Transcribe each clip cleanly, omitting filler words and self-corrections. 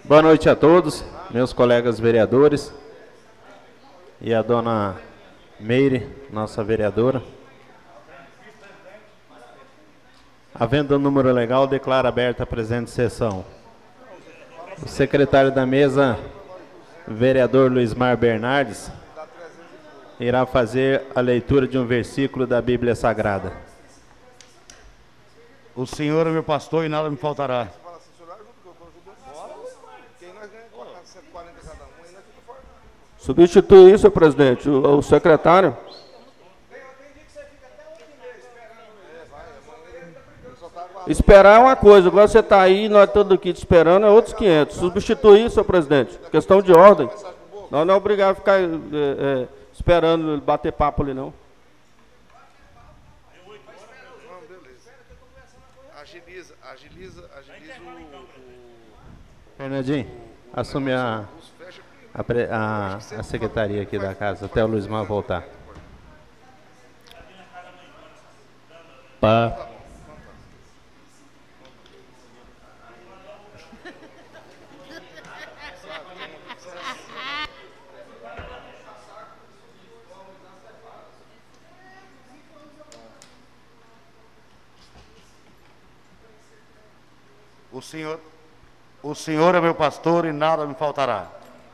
Boa noite a todos, meus colegas vereadores e a dona Meire, nossa vereadora. Havendo o número legal, declaro aberta a presente sessão. O secretário da mesa, vereador Luizmar Bernardes, irá fazer a leitura de um versículo da Bíblia Sagrada. O Senhor é meu pastor e nada me faltará. Substitui isso, senhor presidente, o secretário. Esperar é uma coisa, agora você está aí, nós todos aqui te esperando, é outros 500. Substitui isso, senhor presidente, questão de ordem. Nós não é obrigado a ficar esperando bater papo ali, não. Agiliza Fernandinho, assume a secretaria aqui da casa, até o Luizmar voltar. Pá. O Senhor é meu pastor e nada me faltará.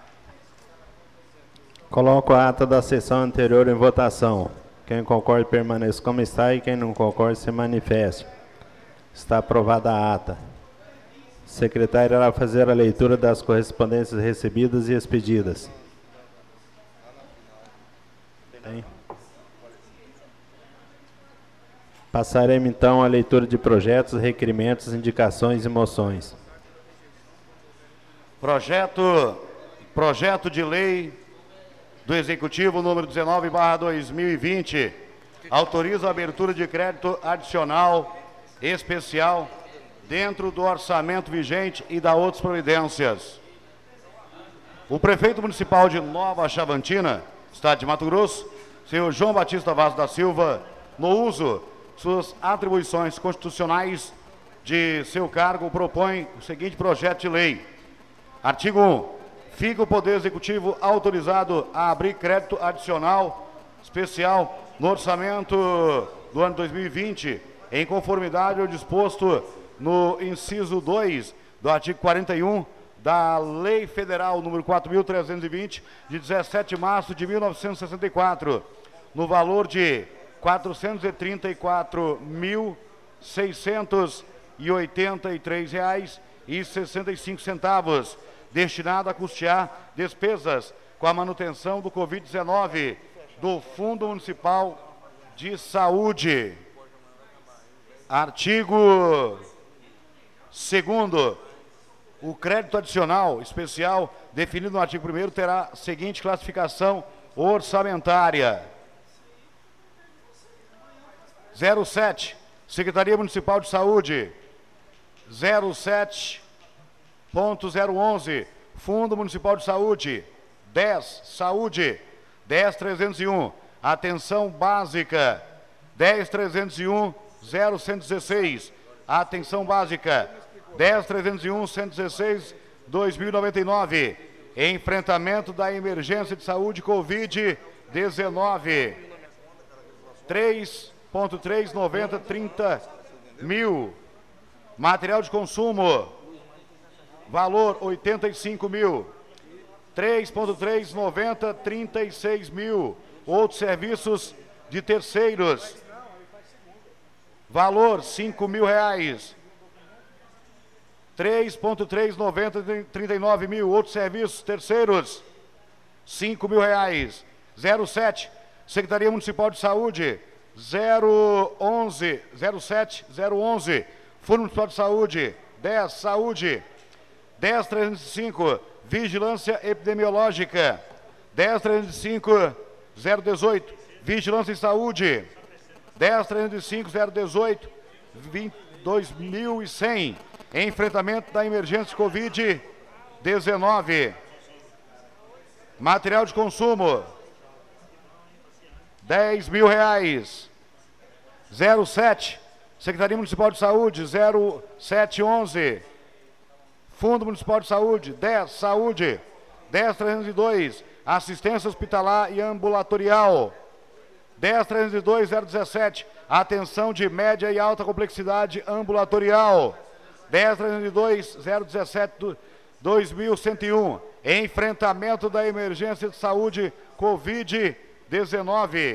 Coloco a ata da sessão anterior em votação. Quem concorda permaneça como está e quem não concorda se manifeste. Está aprovada a ata. O secretário irá fazer a leitura das correspondências recebidas e expedidas. Tem? Passaremos então à leitura de projetos, requerimentos, indicações e moções. Projeto de lei do Executivo número 19/2020 autoriza a abertura de crédito adicional especial dentro do orçamento vigente e da outras providências. O prefeito municipal de Nova Chavantina, estado de Mato Grosso, senhor João Batista Vaz da Silva, no uso de suas atribuições constitucionais de seu cargo, propõe o seguinte projeto de lei. Artigo 1. Fica o Poder Executivo autorizado a abrir crédito adicional especial no orçamento do ano 2020, em conformidade ao disposto no inciso 2 do artigo 41 da Lei Federal número 4.320, de 17 de março de 1964, no valor de R$ 434.683,65, destinado a custear despesas com a manutenção do Covid-19 do Fundo Municipal de Saúde. Artigo 2º. O crédito adicional especial definido no artigo 1º terá a seguinte classificação orçamentária. 07, Secretaria Municipal de Saúde. 07.011, Fundo Municipal de Saúde. 10, Saúde. 10.301, Atenção Básica. 10.301, 0116, Atenção Básica. 10.301, 116, 2099, enfrentamento da emergência de saúde Covid-19. 3.390, 30 mil. Material de consumo, valor 85 mil. 3.390, 36 mil. Outros serviços de terceiros, valor 5 mil reais. 3.390, 39 mil. Outros serviços terceiros, 5 mil reais. 07, Secretaria Municipal de Saúde. 011, Fundo Municipal de Saúde. 10, Saúde. 10.305, Vigilância Epidemiológica. 10.305, 018, Vigilância em Saúde. 10.305, 018, 2.100, enfrentamento da emergência Covid-19. Material de consumo, 10 mil reais. 07, Secretaria Municipal de Saúde. 0711, Fundo Municipal de Saúde, 10, Saúde, 10.302, Assistência Hospitalar e Ambulatorial, 10.302.017, Atenção de Média e Alta Complexidade Ambulatorial, 10.302.017, 2.101, Enfrentamento da Emergência de Saúde Covid-19.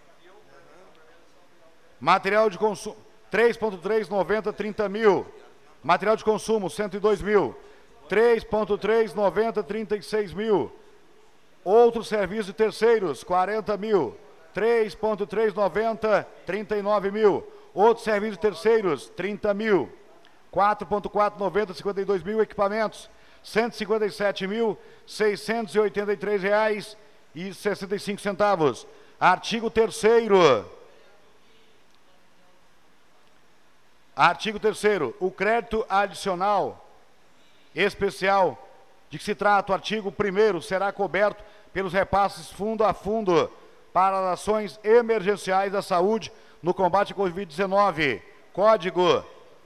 Material de consumo, 3.390, 30 mil. Material de consumo, 102 mil. 3.390, 36 mil. Outros serviços de terceiros, 40 mil. 3.390, 39 mil. Outros serviços de terceiros, 30 mil. 4.490, 52 mil equipamentos. R$ 157.683,65. Artigo 3º. Artigo 3º. O crédito adicional especial de que se trata o artigo 1º será coberto pelos repasses fundo a fundo para as ações emergenciais da saúde no combate à Covid-19. Código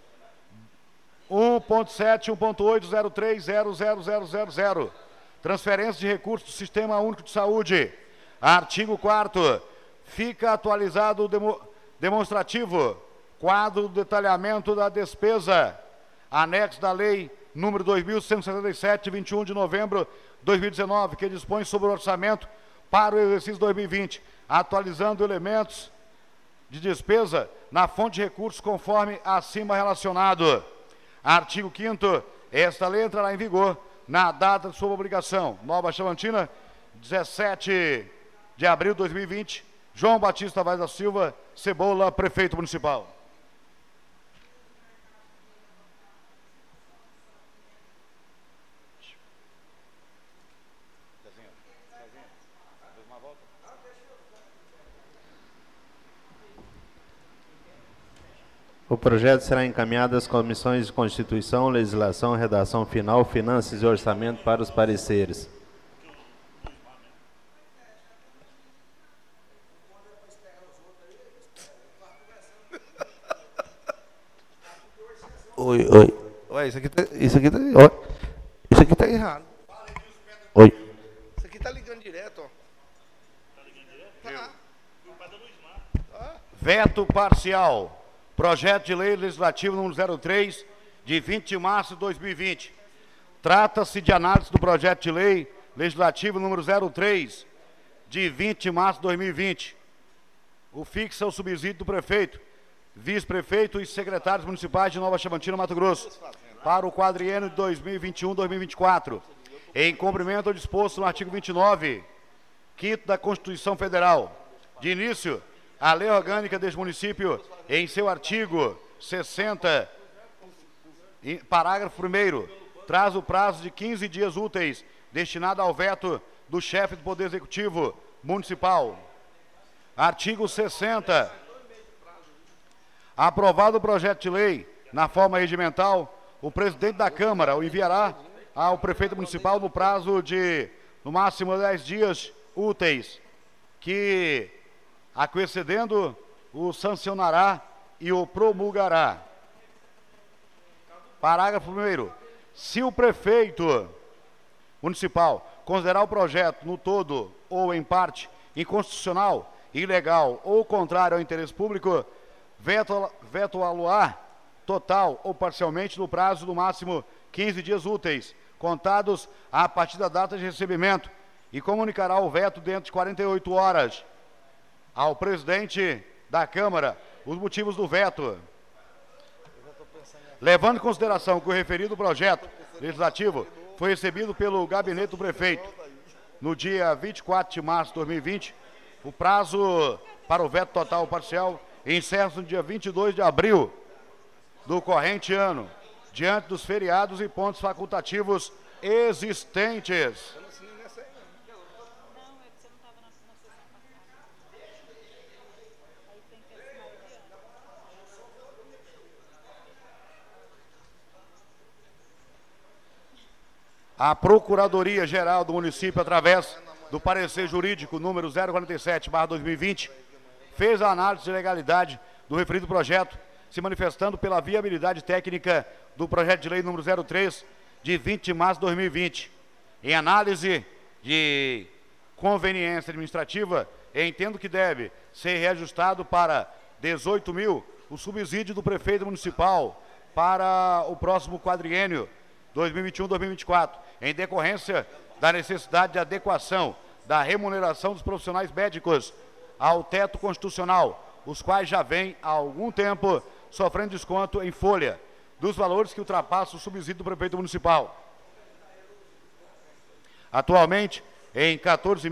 1.7, 1.8, 03000000. Transferência de recursos do Sistema Único de Saúde. Artigo 4º. Fica atualizado o demonstrativo, quadro do detalhamento da despesa, anexo da Lei número 2.177, 21 de novembro de 2019, que dispõe sobre o orçamento para o exercício 2020, atualizando elementos de despesa na fonte de recursos conforme acima relacionado. Artigo 5º. Esta lei entrará em vigor na data de sua publicação. Nova Chavantina, 17 de abril de 2020. João Batista Vaz da Silva Cebola, prefeito municipal. O projeto será encaminhado às comissões de Constituição, Legislação, Redação Final, Finanças e Orçamento para os pareceres. Oi. Oi, isso aqui tá errado. Oi. Isso aqui tá ligando direto, ó. Veto parcial. Projeto de Lei Legislativo número 03, de 20 de março de 2020. Trata-se de análise do Projeto de Lei Legislativo número 03, de 20 de março de 2020. O fixa o subsídio do prefeito, vice-prefeito e secretários municipais de Nova Chavantina, Mato Grosso, para o quadriênio de 2021-2024, em cumprimento ao disposto no artigo 29, 5º da Constituição Federal. De início, a Lei Orgânica deste município, em seu artigo 60, parágrafo 1º, traz o prazo de 15 dias úteis destinado ao veto do chefe do Poder Executivo Municipal. Artigo 60. Aprovado o projeto de lei na forma regimental, o presidente da Câmara o enviará ao prefeito municipal no prazo de, no máximo, 10 dias úteis, que, a que excedendo, o sancionará e o promulgará. Parágrafo 1º. Se o prefeito municipal considerar o projeto no todo ou em parte inconstitucional, ilegal ou contrário ao interesse público, veto-á total ou parcialmente no prazo do máximo 15 dias úteis, contados a partir da data de recebimento, e comunicará o veto dentro de 48 horas ao presidente da Câmara os motivos do veto. Levando em consideração que o referido projeto legislativo foi recebido pelo gabinete do prefeito no dia 24 de março de 2020, o prazo para o veto total ou parcial encerra-se no dia 22 de abril do corrente ano, diante dos feriados e pontos facultativos existentes. A Procuradoria-Geral do município, através do parecer jurídico número 047/2020, fez a análise de legalidade do referido projeto, se manifestando pela viabilidade técnica do projeto de lei número 03, de 20 de março de 2020. Em análise de conveniência administrativa, entendo que deve ser reajustado para 18 mil o subsídio do prefeito municipal para o próximo quadriênio 2021-2024, em decorrência da necessidade de adequação da remuneração dos profissionais médicos ao teto constitucional, os quais já vêm há algum tempo sofrendo desconto em folha dos valores que ultrapassam o subsídio do prefeito municipal. Atualmente, em R$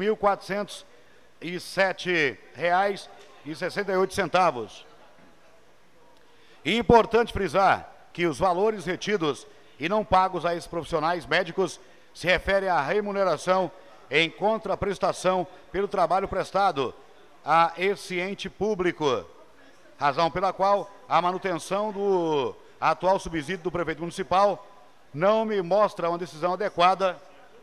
14.407,68. Importante frisar que os valores retidos e não pagos a esses profissionais médicos se referem à remuneração em contraprestação pelo trabalho prestado a esse ente público, razão pela qual a manutenção do atual subsídio do prefeito municipal não me mostra uma decisão adequada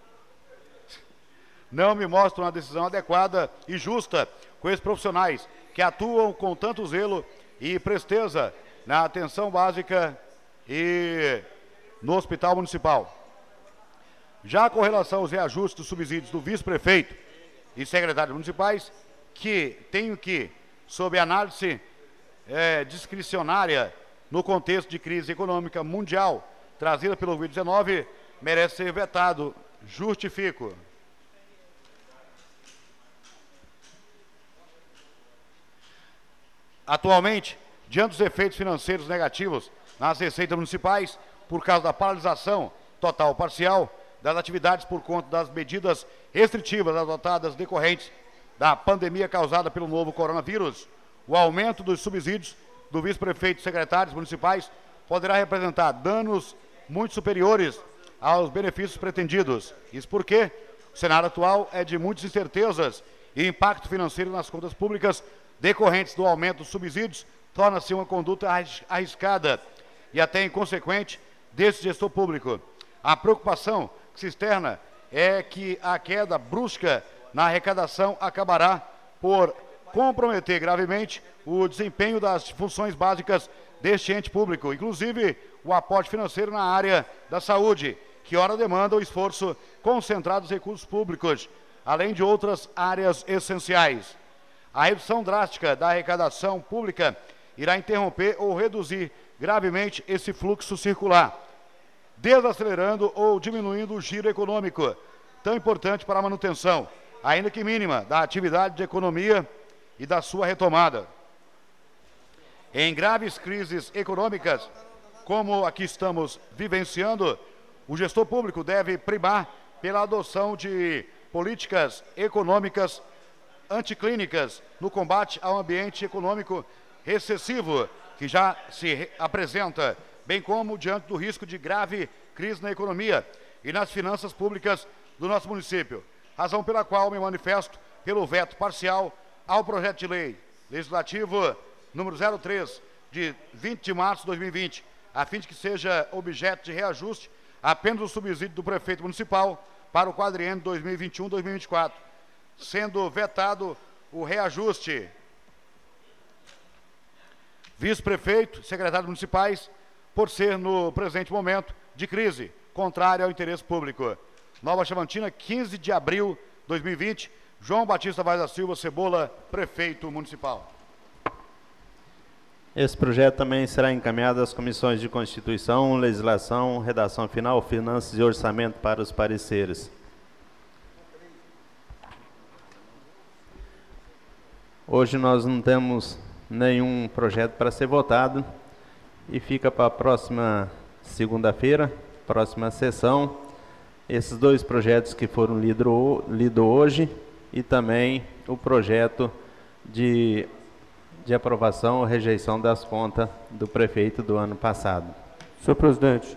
e justa com esses profissionais que atuam com tanto zelo e presteza na atenção básica e no hospital municipal. Já com relação aos reajustes dos subsídios do vice-prefeito e secretários municipais, que tenho que, sob análise discricionária no contexto de crise econômica mundial trazida pelo Covid-19, merece ser vetado. Justifico. Atualmente, diante dos efeitos financeiros negativos nas receitas municipais, por causa da paralisação total ou parcial das atividades por conta das medidas restritivas adotadas decorrentes da pandemia causada pelo novo coronavírus, o aumento dos subsídios do vice-prefeito e secretários municipais poderá representar danos muito superiores aos benefícios pretendidos. Isso porque o cenário atual é de muitas incertezas e impacto financeiro nas contas públicas decorrentes do aumento dos subsídios torna-se uma conduta arriscada e até inconsequente desse gestor público. A preocupação que se externa é que a queda brusca na arrecadação acabará por comprometer gravemente o desempenho das funções básicas deste ente público, inclusive o aporte financeiro na área da saúde, que ora demanda o esforço concentrado dos recursos públicos, além de outras áreas essenciais. A redução drástica da arrecadação pública irá interromper ou reduzir gravemente esse fluxo circular, desacelerando ou diminuindo o giro econômico, tão importante para a manutenção, ainda que mínima, da atividade de economia e da sua retomada. Em graves crises econômicas, como a que estamos vivenciando, o gestor público deve primar pela adoção de políticas econômicas anticlínicas no combate ao ambiente econômico recessivo que já se apresenta, bem como diante do risco de grave crise na economia e nas finanças públicas do nosso município, razão pela qual me manifesto pelo veto parcial ao projeto de lei legislativo número 03, de 20 de março de 2020, a fim de que seja objeto de reajuste apenas o subsídio do prefeito municipal para o quadriênio 2021-2024, sendo vetado o reajuste vice-prefeito, secretários municipais, por ser no presente momento de crise, contrário ao interesse público. Nova Chavantina, 15 de abril de 2020, João Batista Vaz da Silva Cebola, prefeito municipal. Esse projeto também será encaminhado às comissões de Constituição, Legislação, Redação Final, Finanças e Orçamento para os pareceres. Hoje nós não temos nenhum projeto para ser votado e fica para a próxima segunda-feira, próxima sessão, esses dois projetos que foram lidos hoje e também o projeto de aprovação ou rejeição das contas do prefeito do ano passado. Senhor presidente,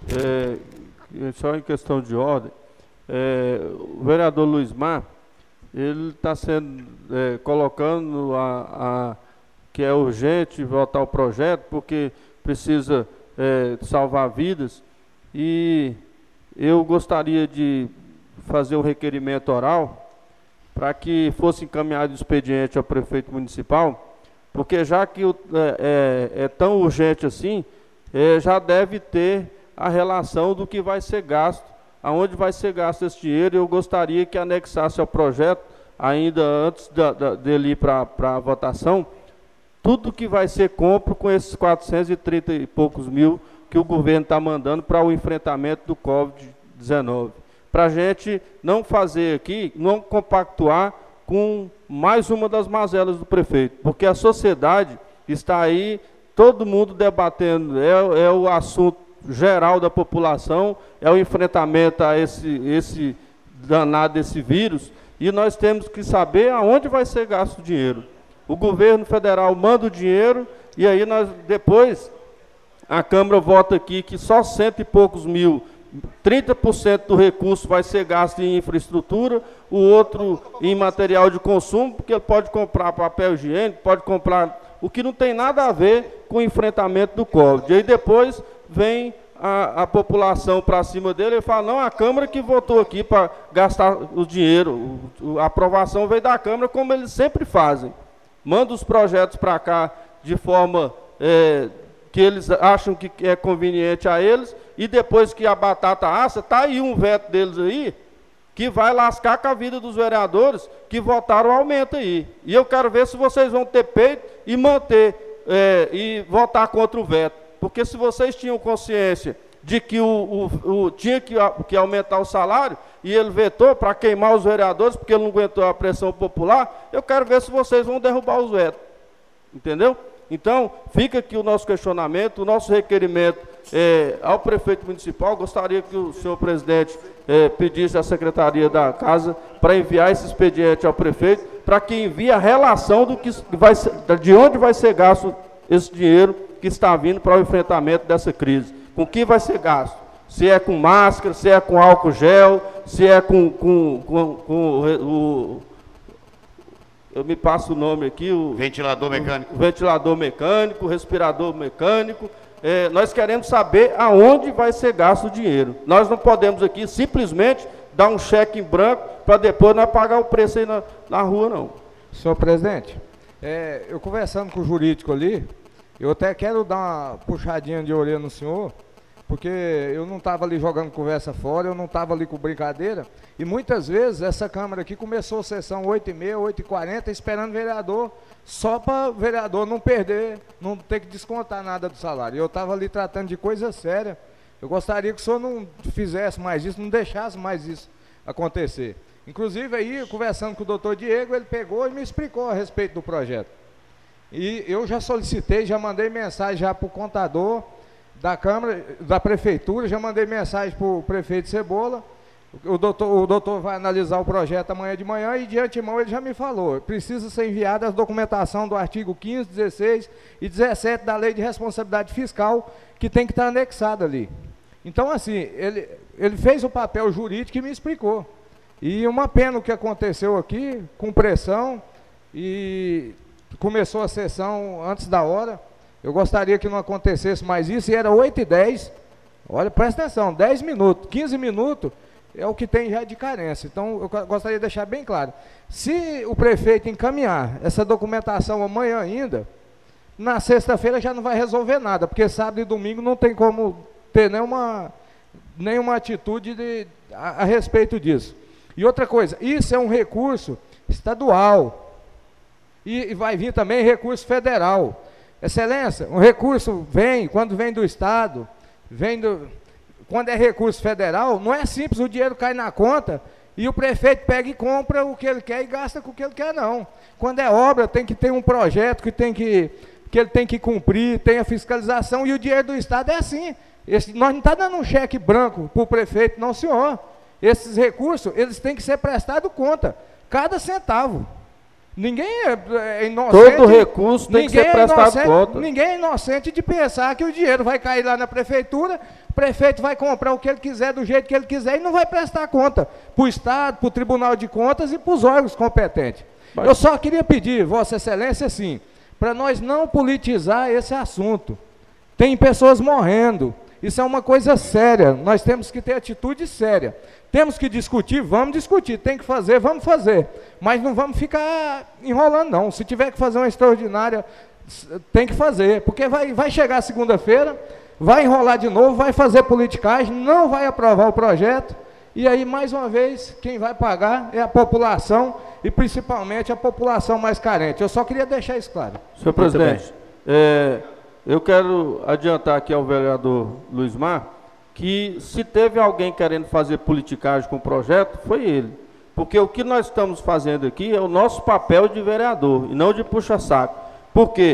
só em questão de ordem, o vereador Luiz Mar, ele está colocando que é urgente votar o projeto porque precisa salvar vidas, e eu gostaria de fazer um requerimento oral para que fosse encaminhado o expediente ao prefeito municipal, porque já que é tão urgente assim, já deve ter a relação do que vai ser gasto, aonde vai ser gasto esse dinheiro. Eu gostaria que anexasse ao projeto, ainda antes dele ir para a votação, tudo que vai ser compro com esses 430 e poucos mil que o governo está mandando para o enfrentamento do Covid-19. Para a gente não fazer aqui, não compactuar com mais uma das mazelas do prefeito, porque a sociedade está aí, todo mundo debatendo, é o assunto geral da população, é o enfrentamento a esse danado desse vírus, e nós temos que saber aonde vai ser gasto o dinheiro. O governo federal manda o dinheiro, e aí nós depois, a Câmara vota aqui que só 100 e poucos mil, 30% do recurso vai ser gasto em infraestrutura, o outro em material de consumo, porque ele pode comprar papel higiênico, pode comprar o que não tem nada a ver com o enfrentamento do Covid. E aí depois vem a população para cima dele e fala, não, a Câmara que votou aqui para gastar o dinheiro, a aprovação veio da Câmara, como eles sempre fazem. Manda os projetos para cá de forma que eles acham que é conveniente a eles, e depois que a batata assa, está aí um veto deles aí, que vai lascar com a vida dos vereadores que votaram o aumento aí. E eu quero ver se vocês vão ter peito e manter, e votar contra o veto. Porque se vocês tinham consciência de que tinha que aumentar o salário, e ele vetou para queimar os vereadores, porque ele não aguentou a pressão popular, eu quero ver se vocês vão derrubar os vetos. Entendeu? Então, fica aqui o nosso questionamento, o nosso requerimento ao prefeito municipal. Gostaria que o senhor presidente pedisse à Secretaria da Casa para enviar esse expediente ao prefeito, para que envie a relação de onde vai ser gasto esse dinheiro que está vindo para o enfrentamento dessa crise. Com que vai ser gasto? Se é com máscara, se é com álcool gel, se é eu me passo o nome aqui, o ventilador mecânico. O ventilador mecânico, o respirador mecânico. Nós queremos saber aonde vai ser gasto o dinheiro. Nós não podemos aqui simplesmente dar um cheque em branco para depois nós pagar o preço aí na rua, não. Senhor presidente, eu conversando com o jurídico ali, eu até quero dar uma puxadinha de orelha no senhor, porque eu não estava ali jogando conversa fora, eu não estava ali com brincadeira, e muitas vezes essa Câmara aqui começou a sessão 8h30, 8h40, esperando vereador, só para o vereador não perder, não ter que descontar nada do salário. Eu estava ali tratando de coisa séria, eu gostaria que o senhor não fizesse mais isso, não deixasse mais isso acontecer. Inclusive aí, conversando com o doutor Diego, ele pegou e me explicou a respeito do projeto. E eu já solicitei, já mandei mensagem já para o contador da Câmara, da Prefeitura, já mandei mensagem para o prefeito Cebola. O doutor vai analisar o projeto amanhã de manhã e de antemão ele já me falou, precisa ser enviada a documentação do artigo 15, 16 e 17 da Lei de Responsabilidade Fiscal, que tem que estar anexada ali. Então, assim, ele fez o papel jurídico e me explicou. E uma pena o que aconteceu aqui, com pressão, e começou a sessão antes da hora. Eu gostaria que não acontecesse mais isso, e era 8h10, olha, presta atenção, 10 minutos, 15 minutos é o que tem já de carência. Então, eu gostaria de deixar bem claro, se o prefeito encaminhar essa documentação amanhã ainda, na sexta-feira já não vai resolver nada, porque sábado e domingo não tem como ter nenhuma atitude a respeito disso. E outra coisa, isso é um recurso estadual, e vai vir também recurso federal. Excelência, um recurso quando vem do Estado, quando é recurso federal, não é simples, o dinheiro cai na conta e o prefeito pega e compra o que ele quer e gasta com o que ele quer, não. Quando é obra, tem que ter um projeto que ele tem que cumprir, tem a fiscalização, e o dinheiro do Estado é assim. Nós não estamos dando um cheque branco para o prefeito, não, senhor. Esses recursos, eles têm que ser prestados conta, cada centavo. Ninguém é inocente. Todo recurso tem que ser prestado conta. Ninguém é inocente de pensar que o dinheiro vai cair lá na prefeitura, o prefeito vai comprar o que ele quiser, do jeito que ele quiser, e não vai prestar conta para o Estado, para o Tribunal de Contas e para os órgãos competentes. Eu só queria pedir, Vossa Excelência, assim, para nós não politizar esse assunto. Tem pessoas morrendo. Isso é uma coisa séria, nós temos que ter atitude séria. Temos que discutir, vamos discutir. Tem que fazer, vamos fazer. Mas não vamos ficar enrolando, não. Se tiver que fazer uma extraordinária, tem que fazer. Porque vai chegar segunda-feira, vai enrolar de novo, vai fazer politicagem, não vai aprovar o projeto, e aí, mais uma vez, quem vai pagar é a população, e principalmente a população mais carente. Eu só queria deixar isso claro. Senhor presidente, eu quero adiantar aqui ao vereador Luizmar, que se teve alguém querendo fazer politicagem com o projeto, foi ele. Porque o que nós estamos fazendo aqui é o nosso papel de vereador, e não de puxa-saco. Porque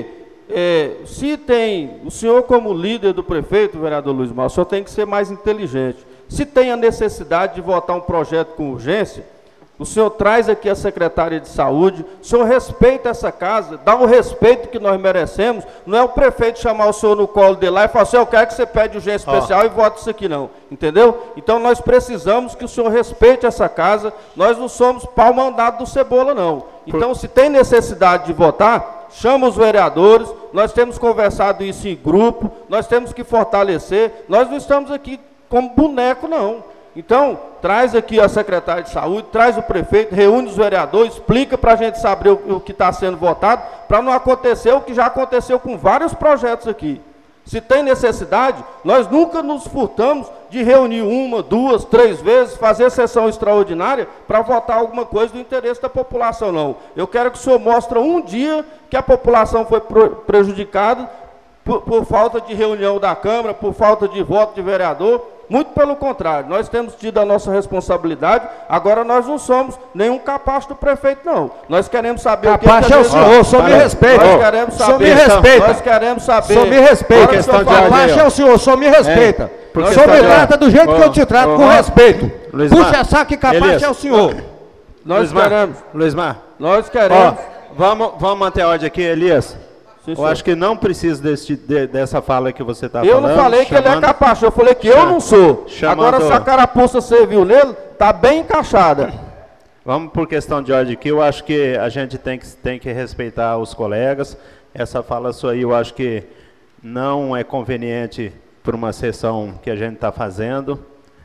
se tem, o senhor como líder do prefeito, vereador Luizmar, o senhor tem que ser mais inteligente. Se tem a necessidade de votar um projeto com urgência, o senhor traz aqui a secretária de saúde, o senhor respeita essa casa, dá o respeito que nós merecemos, não é o prefeito chamar o senhor no colo dele lá e falar assim, eu quero que você pede urgência especial e vote isso aqui não, entendeu? Então nós precisamos que o senhor respeite essa casa, nós não somos pau mandado do Cebola não. Então se tem necessidade de votar, chama os vereadores, nós temos conversado isso em grupo, nós temos que fortalecer, nós não estamos aqui como boneco não. Então, traz aqui a secretária de saúde, traz o prefeito, reúne os vereadores, explica para a gente saber o que está sendo votado, para não acontecer o que já aconteceu com vários projetos aqui. Se tem necessidade, nós nunca nos furtamos de reunir 1, 2, 3 vezes, fazer sessão extraordinária para votar alguma coisa do interesse da população, não. Eu quero que o senhor mostre um dia que a população foi prejudicada por falta de reunião da Câmara, por falta de voto de vereador. Muito pelo contrário, nós temos tido a nossa responsabilidade, agora nós não somos nenhum capacho do prefeito, não. Nós queremos saber capacho é o senhor, só me respeita. Nós queremos saber. Só me respeita. Nós queremos saber. Só me respeita. Capacho é o senhor, só me respeita. Só me trata do jeito que eu te trato, com respeito. Puxa saco e capacho é o senhor. Nós queremos. Luizmar. Nós queremos. Vamos manter a ordem aqui, Elias. Eu acho que não precisa dessa fala que você está falando. Eu não falei que ele é capacho, eu falei que eu não sou. Agora, se a carapuça serviu nele, está bem encaixada. Vamos por questão de ordem aqui. Eu acho que a gente tem que respeitar os colegas. Essa fala sua aí, eu acho que não é conveniente para uma sessão que a gente está fazendo.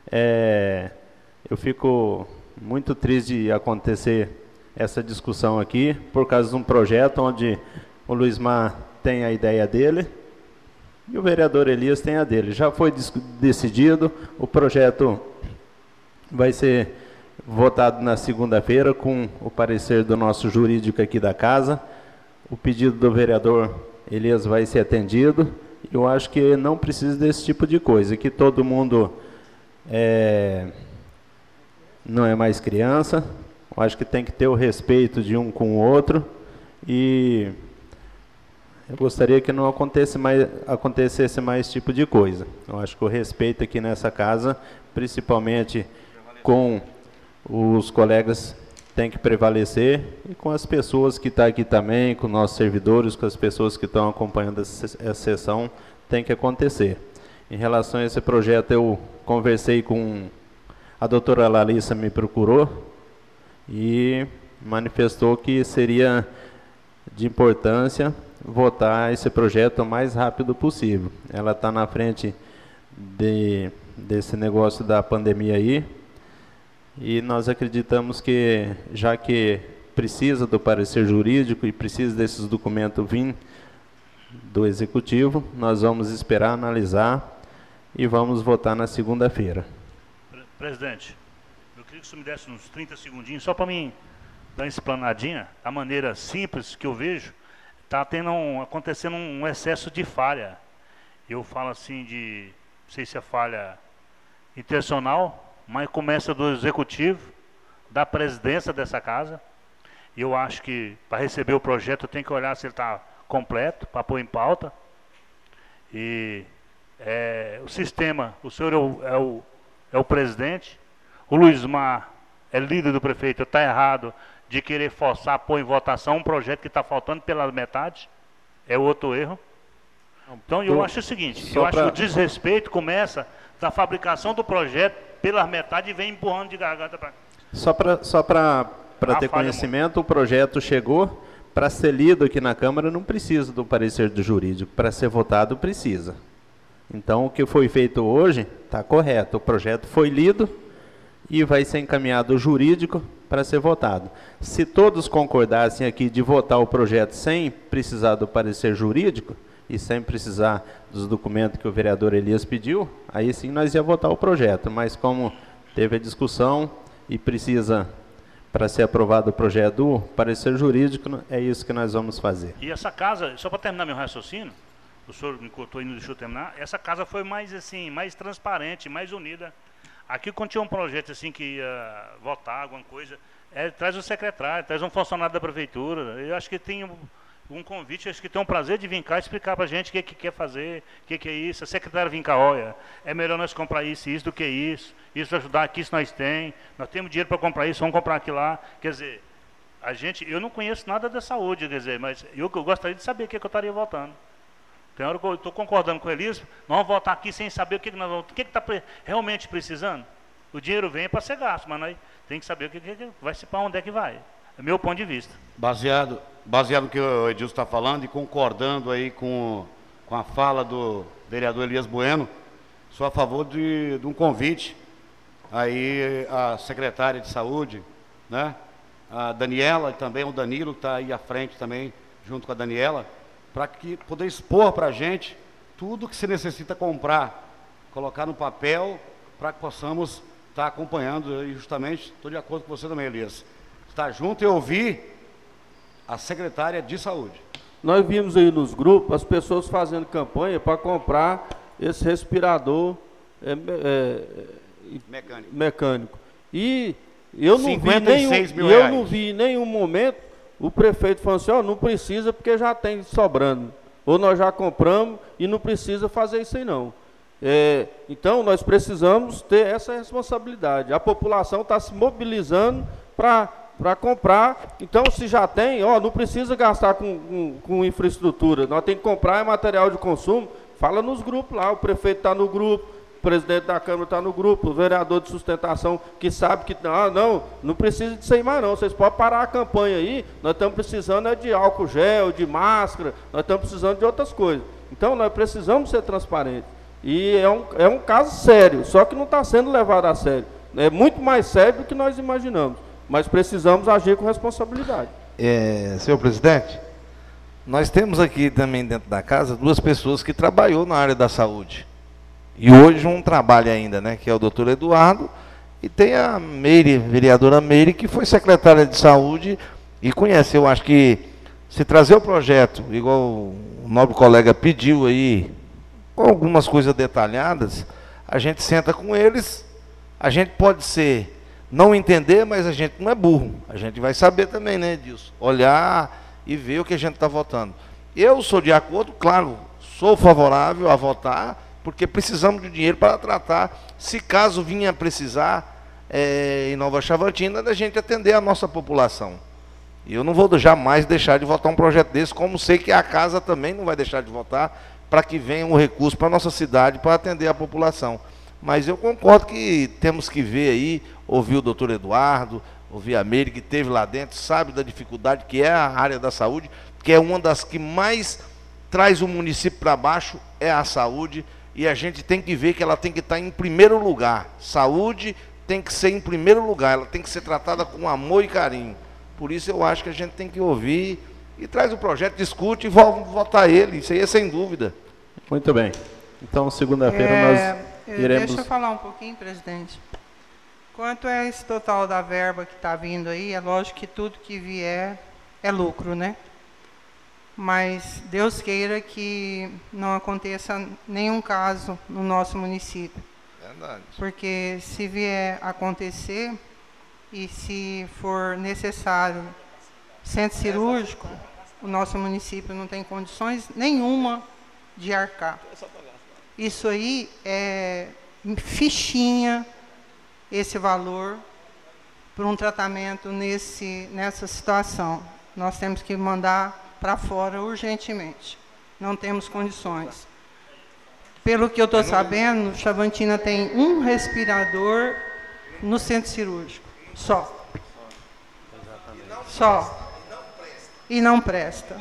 Eu fico muito triste de acontecer essa discussão aqui, por causa de um projeto onde o Luizmar tem a ideia dele e o vereador Elias tem a dele. Já foi decidido, o projeto vai ser votado na segunda-feira com o parecer do nosso jurídico aqui da casa. O pedido do vereador Elias vai ser atendido. Eu acho que não precisa desse tipo de coisa, que todo mundo não é mais criança. Eu acho que tem que ter o respeito de um com o outro e eu gostaria que não acontecesse mais tipo de coisa. Eu acho que o respeito aqui nessa casa, principalmente com os colegas, tem que prevalecer, e com as pessoas que estão aqui também, com nossos servidores, com as pessoas que estão acompanhando essa sessão, tem que acontecer. Em relação a esse projeto, eu conversei com a doutora Larissa, me procurou e manifestou que seria de importância votar esse projeto o mais rápido possível. Ela está na frente desse negócio da pandemia aí, e nós acreditamos que, já que precisa do parecer jurídico e precisa desses documentos vir do Executivo, nós vamos esperar, analisar e vamos votar na segunda-feira. Presidente, eu queria que o senhor me desse uns 30 segundinhos, só para mim dar uma explanadinha, a maneira simples que eu vejo. Está acontecendo um excesso de falha. Eu falo assim não sei se é falha intencional, mas começa do Executivo, da presidência dessa casa. E eu acho que para receber o projeto eu tenho que olhar se ele está completo, para pôr em pauta. E o sistema, o senhor é o presidente, o Luizmar é líder do prefeito, está errado de querer forçar, pôr em votação um projeto que está faltando pela metade, é outro erro. Então eu acho o seguinte, eu acho que o desrespeito começa da fabricação do projeto pela metade e vem empurrando de garganta para... Só para ter conhecimento, o projeto chegou, para ser lido aqui na Câmara não precisa do parecer do jurídico, para ser votado precisa. Então o que foi feito hoje está correto, o projeto foi lido e vai ser encaminhado ao jurídico para ser votado. Se todos concordassem aqui de votar o projeto sem precisar do parecer jurídico, e sem precisar dos documentos que o vereador Elias pediu, aí sim nós ia votar o projeto. Mas como teve a discussão e precisa, para ser aprovado o projeto do parecer jurídico, é isso que nós vamos fazer. E essa casa, só para terminar meu raciocínio, o senhor me cortou e não deixou terminar, essa casa foi mais assim, mais transparente, mais unida. Aqui quando tinha um projeto assim que ia votar alguma coisa, traz o secretário, traz um funcionário da prefeitura. Eu acho que tem um convite, acho que tem um prazer de vir cá explicar para a gente o que quer fazer, o que é isso. A secretária vem cá, olha, é melhor nós comprar isso e isso do que isso ajudar aqui, isso nós temos dinheiro para comprar isso, vamos comprar aquilo lá. Quer dizer, eu não conheço nada da saúde, quer dizer, mas eu gostaria de saber o que eu estaria votando. Tem hora que eu estou concordando com o Elias, nós vamos votar aqui sem saber o que está realmente precisando. O dinheiro vem para ser gasto, mas nós temos que saber o que vai ser, para onde é que vai. É meu ponto de vista. Baseado no que o Edilson está falando e concordando aí com a fala do vereador Elias Bueno, sou a favor de um convite aí à secretária de saúde, né? A Daniela e também o Danilo, que está aí à frente também, junto com a Daniela, para poder expor para a gente tudo que se necessita comprar, colocar no papel, para que possamos estar acompanhando, e justamente, estou de acordo com você também, Elias, estar junto e ouvir a secretária de saúde. Nós vimos aí nos grupos as pessoas fazendo campanha para comprar esse respirador mecânico. E eu não vi em nenhum momento o prefeito falando assim, não precisa porque já tem sobrando. Ou nós já compramos e não precisa fazer isso aí não. Então nós precisamos ter essa responsabilidade. A população está se mobilizando para comprar. Então se já tem, não precisa gastar com infraestrutura. Nós temos que comprar material de consumo. Fala nos grupos lá, o prefeito está no grupo, o presidente da Câmara está no grupo, o vereador de sustentação que sabe que não precisa disso aí mais não, vocês podem parar a campanha aí, nós estamos precisando de álcool gel, de máscara, nós estamos precisando de outras coisas. Então nós precisamos ser transparentes. E é um caso sério, só que não está sendo levado a sério. É muito mais sério do que nós imaginamos, mas precisamos agir com responsabilidade. Senhor presidente, nós temos aqui também dentro da casa 2 pessoas que trabalhou na área da saúde. E hoje um trabalha ainda, né, que é o doutor Eduardo, e tem a Meire, vereadora Meire, que foi secretária de saúde e conhece. Eu acho que se trazer o projeto, igual o nobre colega pediu aí, com algumas coisas detalhadas, a gente senta com eles, a gente pode não entender, mas a gente não é burro, a gente vai saber também, né, Edilson? Olhar e ver o que a gente está votando. Eu sou de acordo, claro, sou favorável a votar, porque precisamos de dinheiro para tratar, se caso vinha a precisar, em Nova Chavantina, da gente atender a nossa população. E eu não vou jamais deixar de votar um projeto desse, como sei que a casa também não vai deixar de votar, para que venha um recurso para a nossa cidade, para atender a população. Mas eu concordo que temos que ver aí, ouvir o doutor Eduardo, ouvir a Meire, que esteve lá dentro, sabe da dificuldade que é a área da saúde, que é uma das que mais traz o município para baixo, é a saúde. E a gente tem que ver que ela tem que estar em primeiro lugar. Saúde tem que ser em primeiro lugar, ela tem que ser tratada com amor e carinho. Por isso eu acho que a gente tem que ouvir e traz o projeto, discute e vamos votar ele, isso aí é sem dúvida. Muito bem. Então, segunda-feira nós iremos... Deixa eu falar um pouquinho, presidente. Quanto a esse total da verba que está vindo aí, é lógico que tudo que vier é lucro, né? Mas Deus queira que não aconteça nenhum caso no nosso município. Verdade. Porque se vier acontecer e se for necessário centro cirúrgico, o nosso município não tem condições nenhuma de arcar. Isso aí é fichinha, esse valor, para um tratamento nessa situação. Nós temos que mandar para fora urgentemente. Não temos condições. Pelo que eu estou sabendo, Chavantina tem um respirador no centro cirúrgico. Só. Só. E não presta.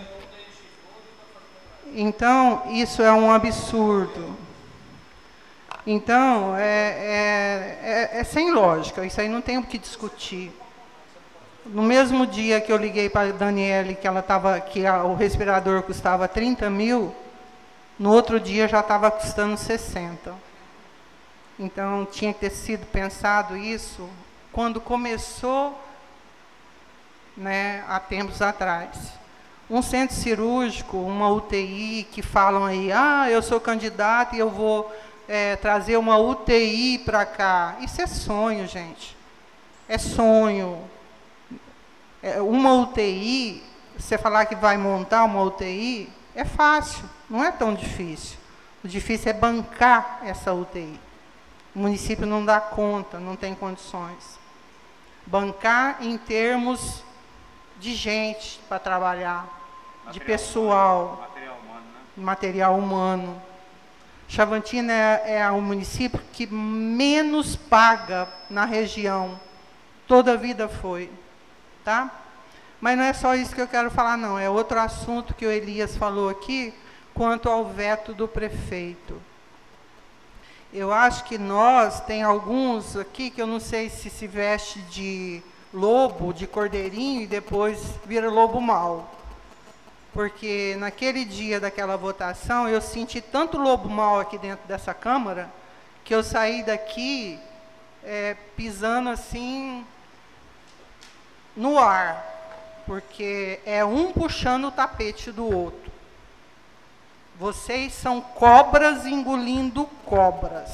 Então, isso é um absurdo. Então, é sem lógica. Isso aí não tem o que discutir. No mesmo dia que eu liguei para a Daniele, que o respirador custava 30 mil, No outro dia já estava custando 60. Então, tinha que ter sido pensado isso quando começou, né, há tempos atrás. Um centro cirúrgico, uma UTI, que falam aí, eu sou candidato e eu vou trazer uma UTI para cá. Isso é sonho, gente. É sonho. Uma UTI, você falar que vai montar uma UTI, é fácil, não é tão difícil. O difícil é bancar essa UTI. O município não dá conta, não tem condições. Bancar em termos de gente para trabalhar, de pessoal, material humano. Chavantina é o município que menos paga na região. Toda a vida foi. Tá? Mas não é só isso que eu quero falar, não. É outro assunto que o Elias falou aqui, quanto ao veto do prefeito. Eu acho que tem alguns aqui que eu não sei se veste de lobo, de cordeirinho, e depois vira lobo mau. Porque naquele dia daquela votação, eu senti tanto lobo mau aqui dentro dessa Câmara, que eu saí daqui pisando assim no ar, porque é um puxando o tapete do outro. Vocês são cobras engolindo cobras.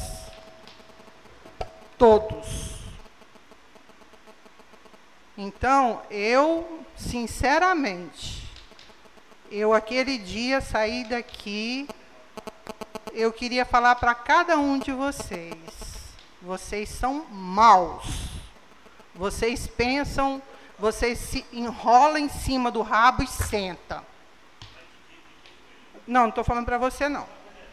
Todos. Então, eu, sinceramente, aquele dia saí daqui, eu queria falar para cada um de vocês. Vocês são maus. Vocês pensam, vocês se enrolam em cima do rabo e sentam. Não estou falando para você, não.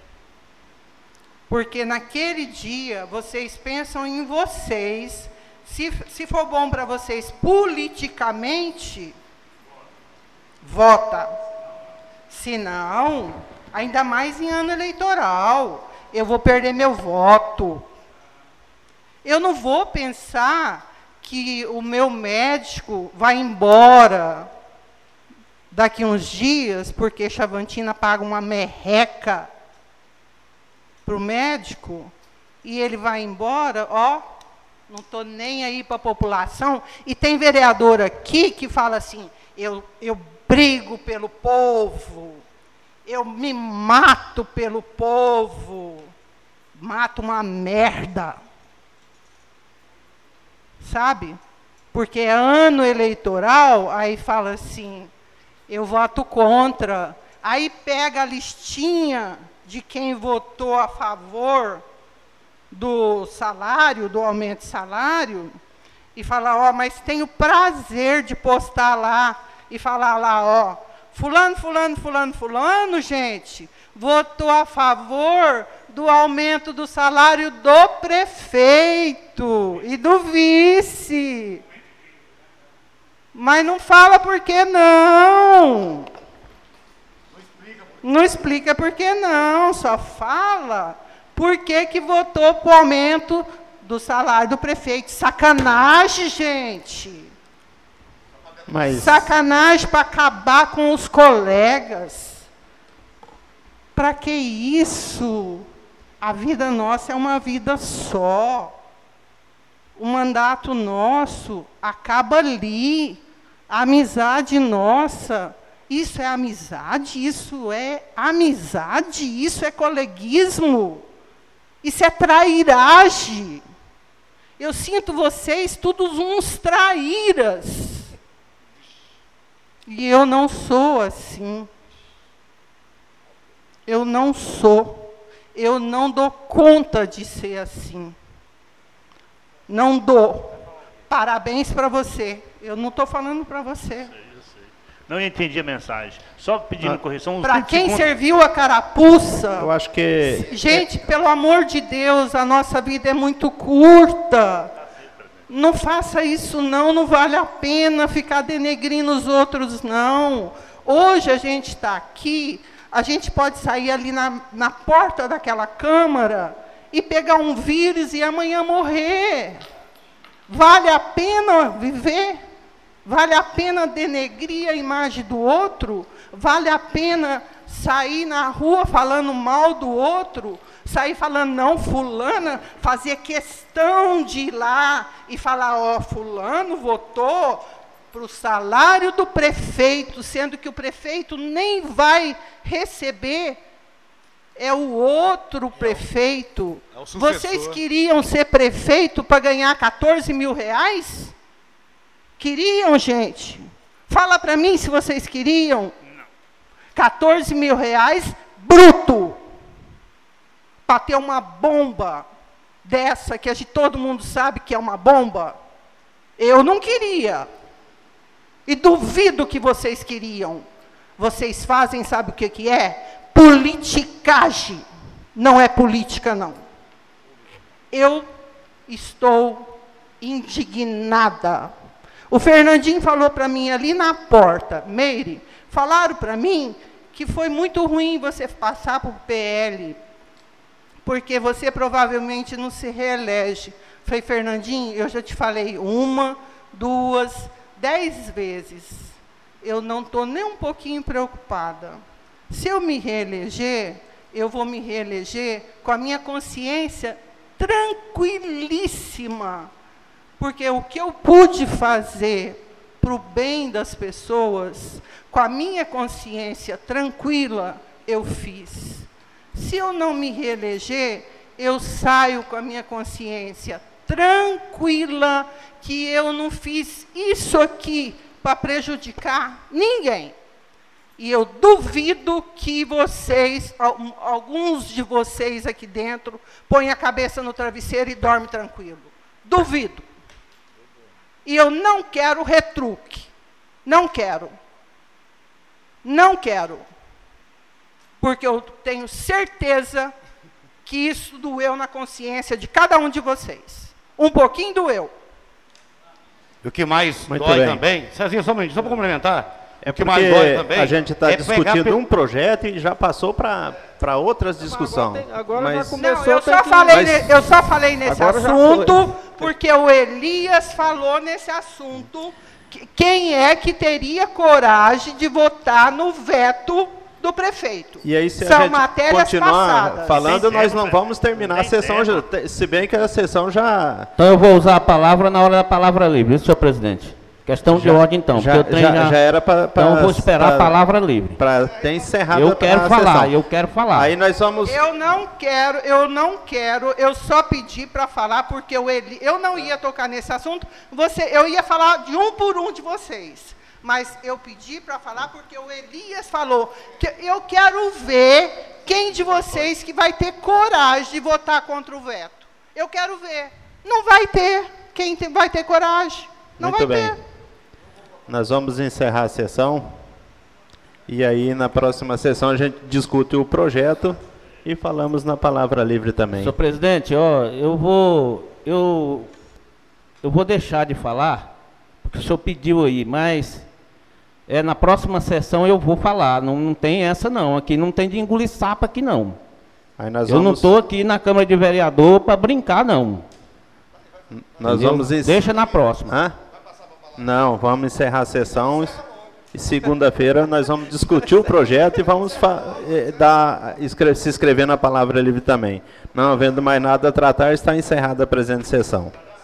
Porque naquele dia, vocês pensam em vocês. Se for bom para vocês politicamente, vota. Se não, ainda mais em ano eleitoral, eu vou perder meu voto. Eu não vou pensar que o meu médico vai embora daqui uns dias, porque Chavantina paga uma merreca para o médico, e ele vai embora, não estou nem aí para a população. E tem vereador aqui que fala assim, eu brigo pelo povo, eu me mato pelo povo, mato uma merda. Sabe? Porque é ano eleitoral, aí fala assim, eu voto contra. Aí pega a listinha de quem votou a favor do salário, do aumento de salário, e fala, mas tenho prazer de postar lá, e falar lá, fulano, fulano, fulano, fulano, gente, votou a favor do aumento do salário do prefeito e do vice. Mas não fala por que não. Não explica por que não, só fala por que votou para o aumento do salário do prefeito. Sacanagem, gente. Sacanagem para acabar com os colegas. Para que isso? A vida nossa é uma vida só. O mandato nosso acaba ali. A amizade nossa, isso é amizade? Isso é amizade? Isso é coleguismo? Isso é trairagem. Eu sinto vocês todos uns traíras. E eu não sou assim. Eu não sou. Eu não dou conta de ser assim. Não dou. Parabéns para você. Eu não estou falando para você. Eu sei. Não entendi a mensagem. Só pedindo correção. Para quem serviu a carapuça... Eu acho que... Gente, pelo amor de Deus, a nossa vida é muito curta. Não faça isso, não. Não vale a pena ficar denegrindo os outros, não. Hoje a gente está aqui... A gente pode sair ali na porta daquela Câmara e pegar um vírus e amanhã morrer. Vale a pena viver? Vale a pena denegrir a imagem do outro? Vale a pena sair na rua falando mal do outro, sair falando, não, fulana, fazer questão de ir lá e falar, ó, fulano votou para o salário do prefeito, sendo que o prefeito nem vai receber, é o outro prefeito. É o sucessor. Vocês queriam ser prefeito para ganhar 14 mil reais? Queriam, gente? Fala para mim se vocês queriam. 14 mil reais bruto. Para ter uma bomba dessa, que todo mundo sabe que é uma bomba. Eu não queria. E duvido que vocês queriam. Vocês fazem, sabe o que é? Politicagem. Não é política, não. Eu estou indignada. O Fernandinho falou para mim ali na porta, Meire, falaram para mim que foi muito ruim você passar para o PL, porque você provavelmente não se reelege. Falei, Fernandinho, eu já te falei 1, 2, 10 vezes. Eu não estou nem um pouquinho preocupada. Se eu me reeleger, eu vou me reeleger com a minha consciência tranquilíssima. Porque o que eu pude fazer para o bem das pessoas, com a minha consciência tranquila, eu fiz. Se eu não me reeleger, eu saio com a minha consciência tranquila, que eu não fiz isso aqui para prejudicar ninguém. E eu duvido que vocês, alguns de vocês aqui dentro, põem a cabeça no travesseiro e dormem tranquilo. Duvido. E eu não quero retruque. Não quero. Não quero. Porque eu tenho certeza que isso doeu na consciência de cada um de vocês. Um pouquinho doeu. E o que mais Muito dói bem. também, Cezinha, só para complementar, É o que mais dói também a gente está é discutindo pegar... um projeto e já passou para outras discussões. Agora já Mas começou. Não, eu só falei nesse Agora já assunto, porque o Elias falou nesse assunto. Quem é que teria coragem de votar no veto do prefeito? E aí, se a São gente matérias continuar passadas. falando, Tem nós tempo, não vamos terminar a tem sessão, tempo. se bem que a sessão já... Então eu vou usar a palavra na hora da palavra livre, senhor presidente. Questão de ordem, então. já, porque o trem já era para... Então eu vou esperar a palavra livre. Para ter encerrado Eu quero a falar, sessão. eu quero falar. Aí nós vamos... Eu não quero, eu só pedi para falar, porque eu não ia tocar nesse assunto, eu ia falar de um por um de vocês. Mas eu pedi para falar porque o Elias falou que eu quero ver quem de vocês que vai ter coragem de votar contra o veto. Eu quero ver. Não vai ter. Quem vai ter coragem? Não Muito vai bem. ter. Nós vamos encerrar a sessão. E aí, na próxima sessão, a gente discute o projeto e falamos na palavra livre também. Senhor presidente, ó, eu vou deixar de falar, porque o senhor pediu aí, mas na próxima sessão eu vou falar. Não tem essa não. Aqui não tem de engolir sapo aqui não. Aí nós Eu não vamos... estou aqui na Câmara de Vereador para brincar não. Nós Entendeu? vamos... Deixa na próxima. Hã? Não, vamos encerrar a sessão e segunda-feira nós vamos discutir o projeto e vamos se inscrever na palavra livre também. Não havendo mais nada a tratar, está encerrada a presente sessão.